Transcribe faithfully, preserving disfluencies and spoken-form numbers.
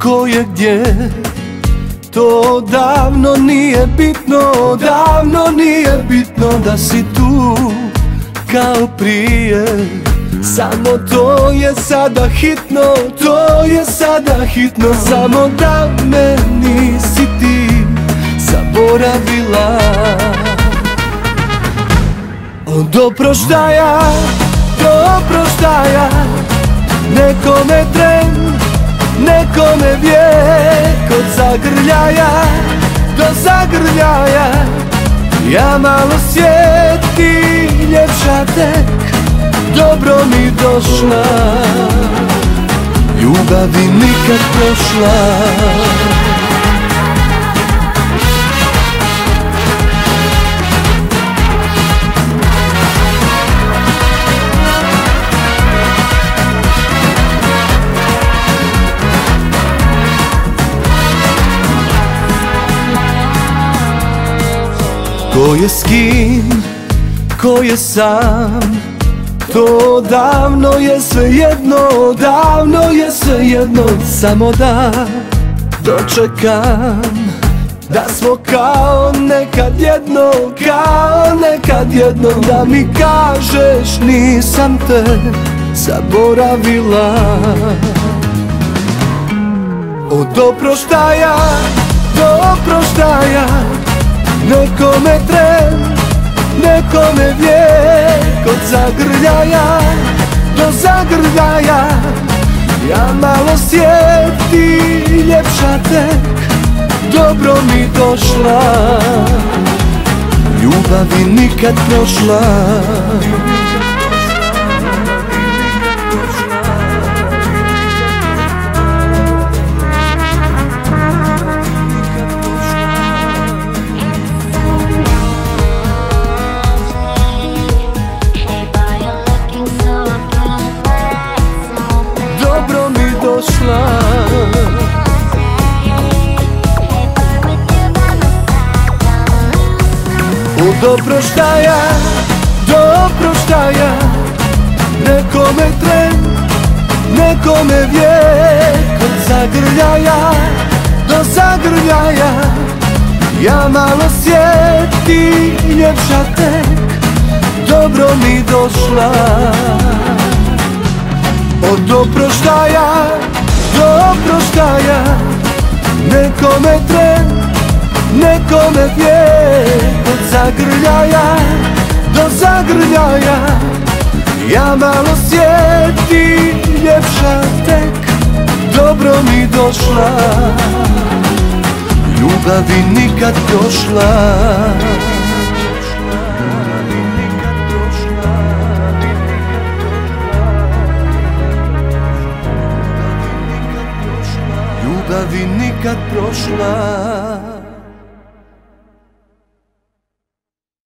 ko je gdje, to davno nije bitno, davno nije bitno da si tu kao prije. Samo to je sada hitno, to je sada hitno, samo da me nisi ti zaboravila. Od oproštaja do oproštaja, nekome tren, nekome vijek. Od zagrljaja do zagrljaja, ja malo svijet, ti ljepša tek, dobro mi došla, ljubavi nikad prošla. Ko je s kim, ko je sam, to davno je svejedno, davno je svejedno, samo da dočekam da smo kao nekad jedno, kao nekad jedno, da mi kažeš nisam te zaboravila. Od oproštaja do oproštaja, nekome tren, nekome vijek. Od zagrljaja do zagrljaja, ja malo sjeti, ljepša tek, dobro mi došla, ljubavi nikad prošla. Od oproštaja do oproštaja, nekome tren, nekome vijek. Od zagrljaja do zagrljaja, ja malo sjeti, ljepša tek, dobro mi došla. Od oproštaja do oproštaja, nekome tren, nekome vijek. Od zagrljaja do zagrljaja, ja malo sjeti, ljepša tek, dobro mi došla, ljubavi nikad prošla. Ljubavi nikad prošla.